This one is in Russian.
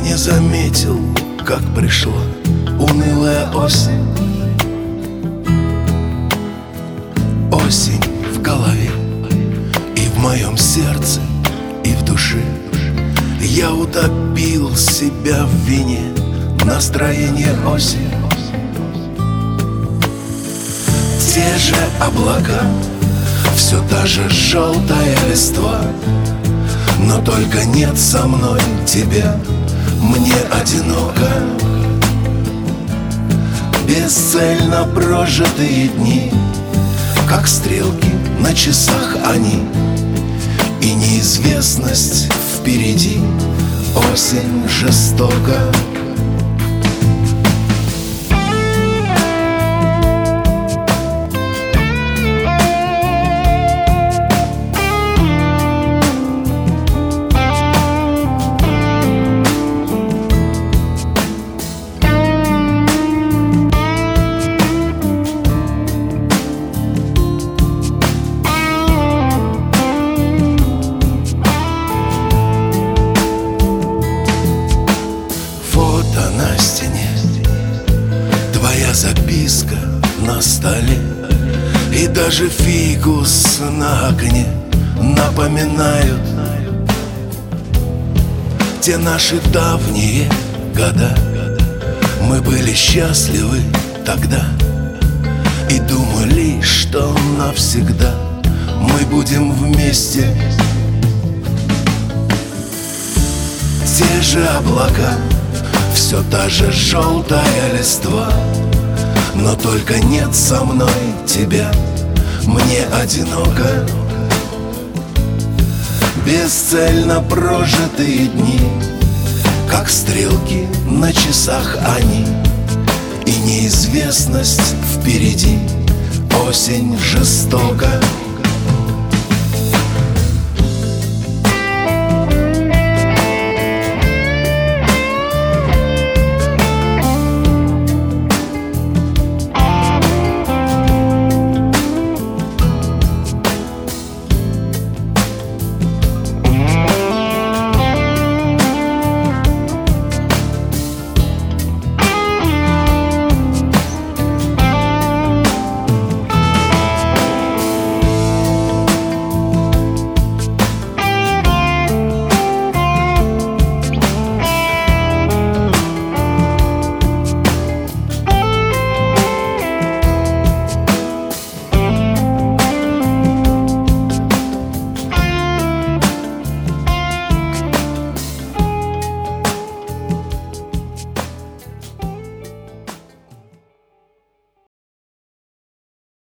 не заметил, как пришла унылая осень. Осень в голове и в моем сердце, и в душе. Я утопил себя в вине, настроение осень. Те же облака, все та же желтая листва, но только нет со мной тебя, мне одиноко. Бесцельно прожитые дни, как стрелки на часах они, и неизвестность впереди, осень жестока. На стене твоя записка на столе, и даже фикус на окне напоминают те наши давние года. Мы были счастливы тогда и думали, что навсегда мы будем вместе. Те же облака, все та же желтая листва, но только нет со мной тебя, мне одиноко. Бесцельно прожитые дни, как стрелки на часах они, и неизвестность впереди, осень жестока.